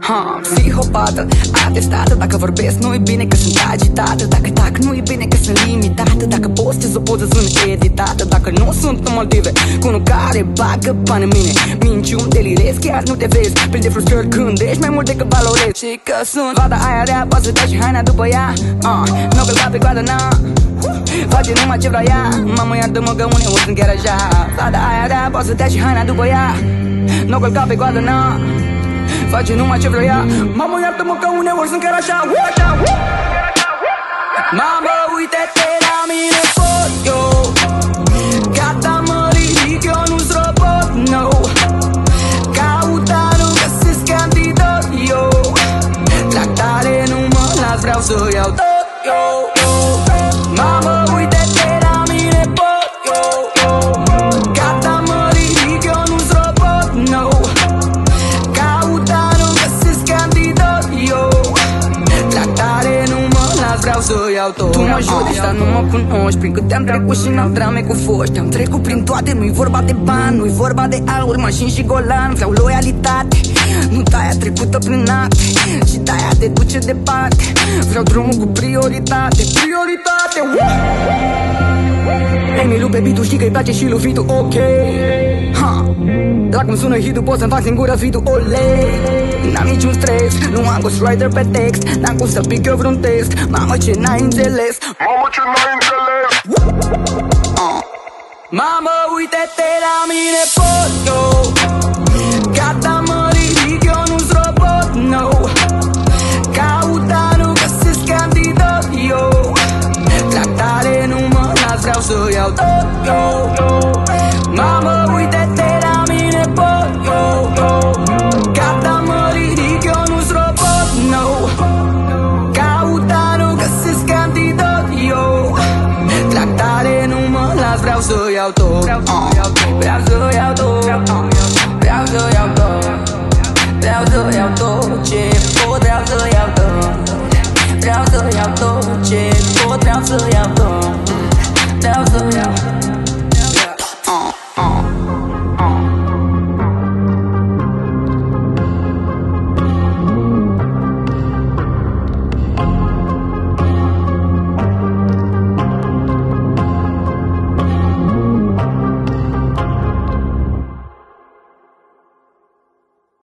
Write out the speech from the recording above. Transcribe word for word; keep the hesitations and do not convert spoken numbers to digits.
Ha, psihopată, atestată. Dacă vorbesc nu-i bine că sunt agitată. Dacă tac nu-i bine că sunt limitată. Dacă postez o poză sunt editată. Dacă nu sunt în Maldive cu unul care bagă bani în mine, minciuni, delirezi, chiar nu te vezi. Plin de frustrări când ești mai mult decât valorezi. Și că sunt fata aia rea, poți să dai și haina după ea. uh, Nu călca pe coadă, na, face numai ce vrea ea. Mamă, iartă-mă că uneori sunt chiar așa. Fata aia rea, poți să dai și haina după ea. Nu călca pe coadă, na, face numai ce vrea ea. Mamă, iartă-mă că uneori sunt chiar așa. Mamă, uite-te la mine, pot eu. Gata, mă ridic, eu nu-s robot, no. Cauta, nu găsesc antidot, yo. La tare nu mă las, vreau să iau tot, yo. Mamă, uite-te la mine, pot eu. Gata, mă ridic, eu nu-s robot, no. Cauta, nu găsesc antidot, yo. La tare nu mă las, vreau să iau tot. Tu mă judești, dar nu mă cunoști. Prin câte am trecut și n-am drame cu foști. Am trecut prin toate, nu-i vorba de bani, nu-i vorba de aur, mașini și golan. Vreau loialitate, nu de-aia trecută prin acte, și de-aia te duce departe. Vreau drumul cu prioritate, prioritate. Emilu pe beat-ul, știi că-i place și lui Vitu, ok. Ha, la cum sună hit-ul, pot să-mi fac singură Vitu, ole. N-am niciun stres, nu am ghostwriter pe text. N-am cum să pic eu vreun test. Mamă, ce n-ai înțeles, Mamă, ce n-ai înțeles. uh. Mamă, uite-te la mine, pot eu.